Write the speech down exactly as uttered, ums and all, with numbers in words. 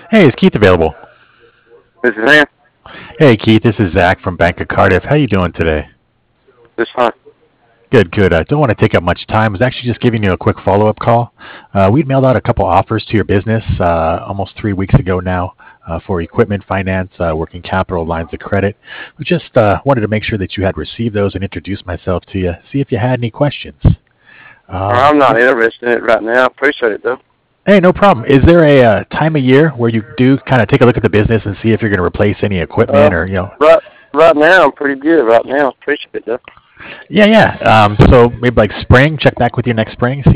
Hey, is Keith available? This is Sam. Hey, Keith, this is Zach from Bank of Cardiff. How you doing today? This fine. Good, good. I don't want to take up much time. I was actually just giving you a quick follow-up call. Uh, we'd mailed out a couple offers to your business uh, almost three weeks ago now uh, for equipment finance, uh, working capital, lines of credit. We just uh, wanted to make sure that you had received those and introduce myself to you, see if you had any questions. Um, I'm not is, interested in it right now. I appreciate it though. hey, no problem. Is there a uh, time of year where you do kind of take a look at the business and see if you're going to replace any Uh, equipment or, you know, right, right now I'm pretty good. Right now, appreciate it though. yeah, yeah. Um, so maybe like spring, check back with you next spring, see